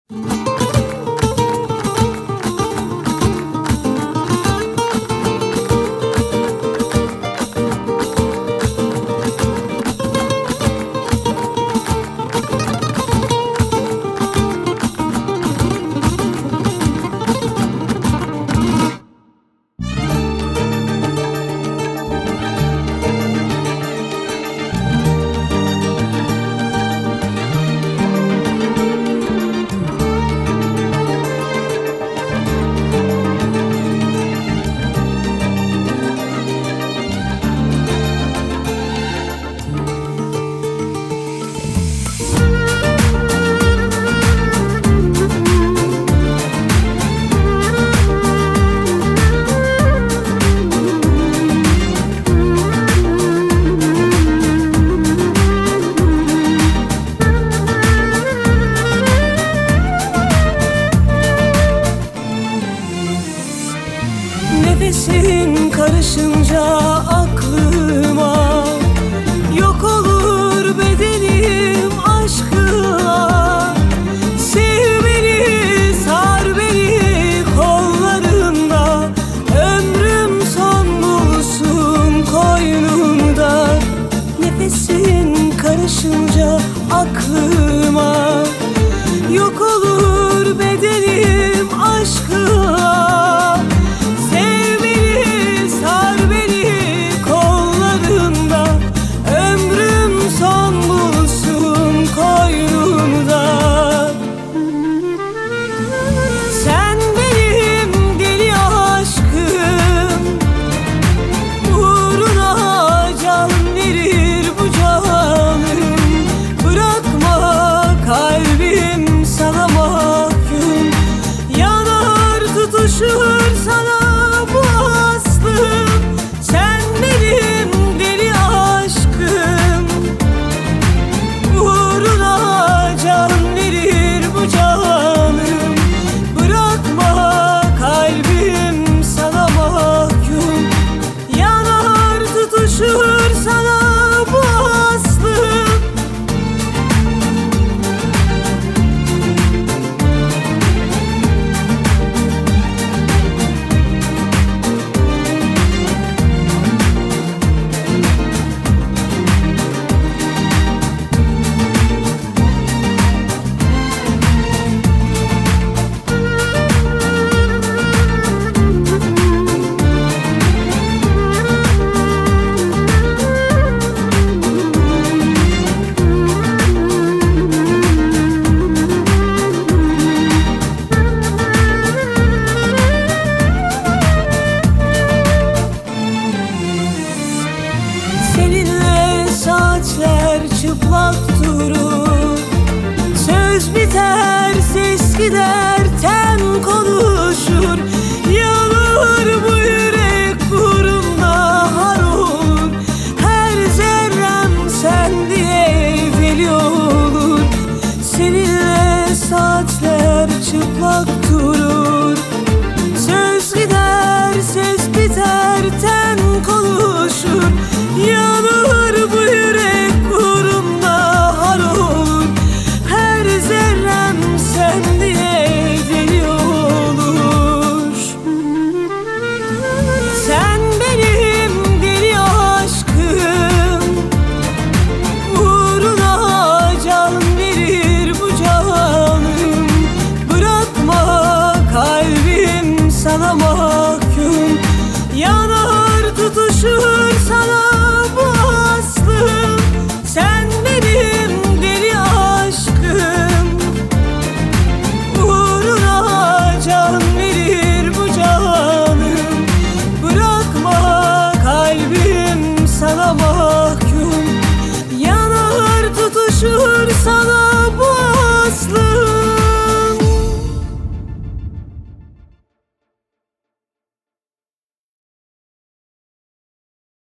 Nefesin karışınca aklıma, yok olur bedenim aşkına. Sev beni, sar beni kollarında, ömrüm son bulsun koynunda. Nefesin karışınca aklıma, yok olur bedenim aşkına. Tutuşur sana bu aslım, sen benim deli aşkım. Uğruna can verir bu canım, bırakma kalbim sana mahkum. Yanar tutuşur sana bu aslım. Saatler çıplak durur, söz biter, ses gider, ten konuşur. Yanır bu yürek uğrunda har olur, her zerrem sen diye veli olur. Seninle saatler çıplak durur,